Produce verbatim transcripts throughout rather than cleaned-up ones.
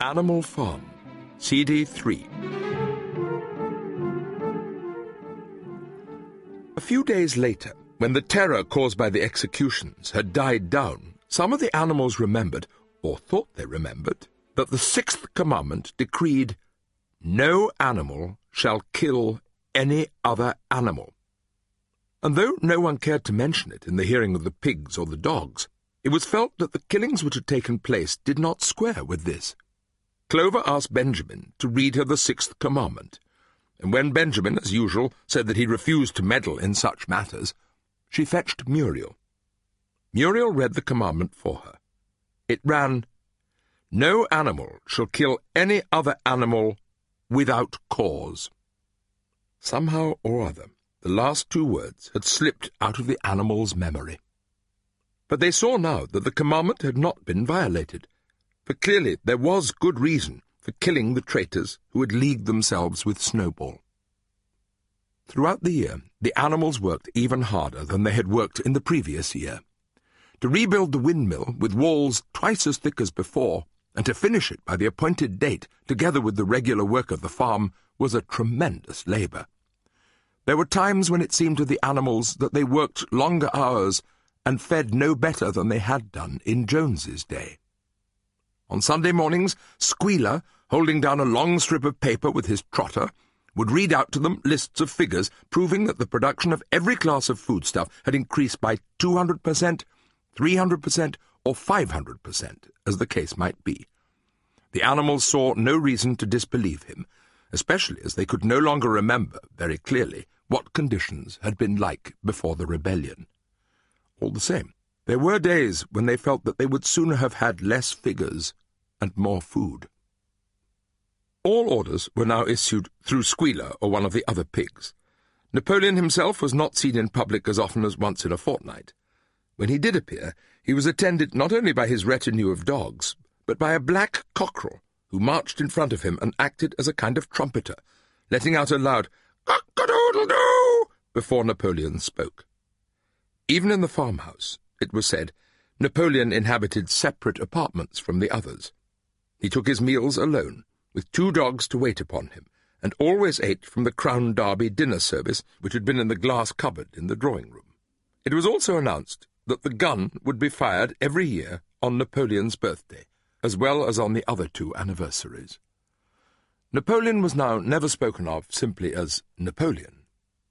Animal Farm, C D three. A few days later, when the terror caused by the executions had died down, some of the animals remembered, or thought they remembered, that the sixth commandment decreed, "No animal shall kill any other animal." And though no one cared to mention it in the hearing of the pigs or the dogs, it was felt that the killings which had taken place did not square with this. Clover asked Benjamin to read her the sixth commandment, and when Benjamin, as usual, said that he refused to meddle in such matters, she fetched Muriel. Muriel read the commandment for her. It ran, "No animal shall kill any other animal without cause." Somehow or other, the last two words had slipped out of the animal's memory. But they saw now that the commandment had not been violated, for clearly there was good reason for killing the traitors who had leagued themselves with Snowball. Throughout the year, the animals worked even harder than they had worked in the previous year. To rebuild the windmill with walls twice as thick as before, and to finish it by the appointed date, together with the regular work of the farm, was a tremendous labour. There were times when it seemed to the animals that they worked longer hours and fed no better than they had done in Jones's day. On Sunday mornings, Squealer, holding down a long strip of paper with his trotter, would read out to them lists of figures proving that the production of every class of foodstuff had increased by two hundred percent, three hundred percent, or five hundred percent, as the case might be. The animals saw no reason to disbelieve him, especially as they could no longer remember very clearly what conditions had been like before the rebellion. All the same, there were days when they felt that they would sooner have had less figures and more food. All orders were now issued through Squealer or one of the other pigs. Napoleon himself was not seen in public as often as once in a fortnight. When he did appear, he was attended not only by his retinue of dogs, but by a black cockerel, who marched in front of him and acted as a kind of trumpeter, letting out a loud "cock-a-doodle-doo" before Napoleon spoke. Even in the farmhouse, it was said, Napoleon inhabited separate apartments from the others. He took his meals alone, with two dogs to wait upon him, and always ate from the Crown Derby dinner service which had been in the glass cupboard in the drawing-room. It was also announced that the gun would be fired every year on Napoleon's birthday, as well as on the other two anniversaries. Napoleon was now never spoken of simply as Napoleon.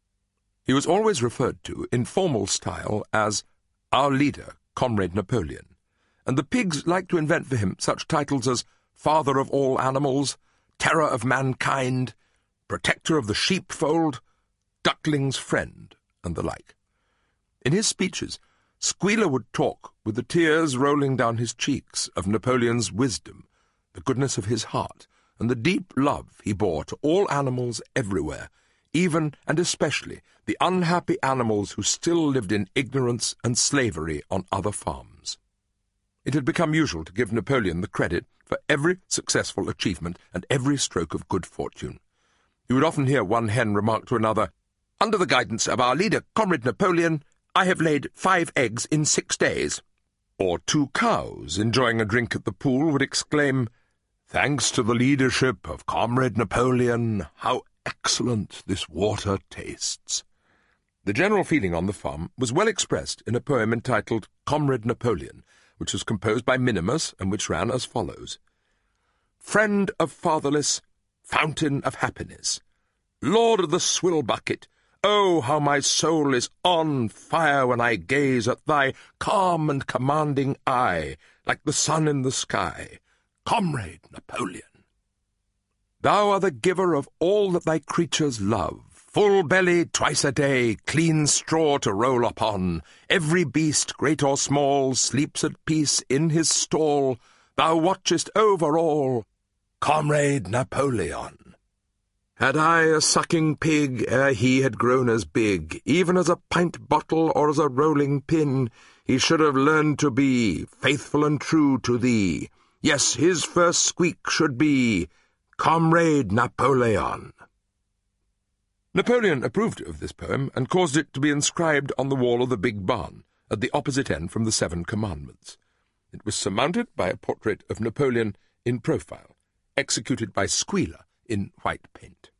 He was always referred to in formal style as our leader, Comrade Napoleon, and the pigs liked to invent for him such titles as Father of all animals, Terror of mankind, Protector of the sheepfold, Duckling's friend, and the like. In his speeches, Squealer would talk, with the tears rolling down his cheeks, of Napoleon's wisdom, the goodness of his heart, and the deep love he bore to all animals everywhere, even and especially the unhappy animals who still lived in ignorance and slavery on other farms. It had become usual to give Napoleon the credit for every successful achievement and every stroke of good fortune. You would often hear one hen remark to another, "Under the guidance of our leader, Comrade Napoleon, I have laid five eggs in six days." Or two cows, enjoying a drink at the pool, would exclaim, "Thanks to the leadership of Comrade Napoleon, how excellent this water tastes." The general feeling on the farm was well expressed in a poem entitled Comrade Napoleon, which was composed by Minimus and which ran as follows. "Friend of fatherless, fountain of happiness, Lord of the swill bucket, oh, how my soul is on fire when I gaze at thy calm and commanding eye, like the sun in the sky, Comrade Napoleon. Thou art the giver of all that thy creatures love, full belly twice a day, clean straw to roll upon. Every beast, great or small, sleeps at peace in his stall. Thou watchest over all, Comrade Napoleon. Had I a sucking pig ere he had grown as big, even as a pint bottle or as a rolling pin, he should have learned to be faithful and true to thee. Yes, his first squeak should be, Comrade Napoleon. Napoleon approved of this poem and caused it to be inscribed on the wall of the big barn, at the opposite end from the Seven Commandments. It was surmounted by a portrait of Napoleon in profile, executed by Squealer in white paint.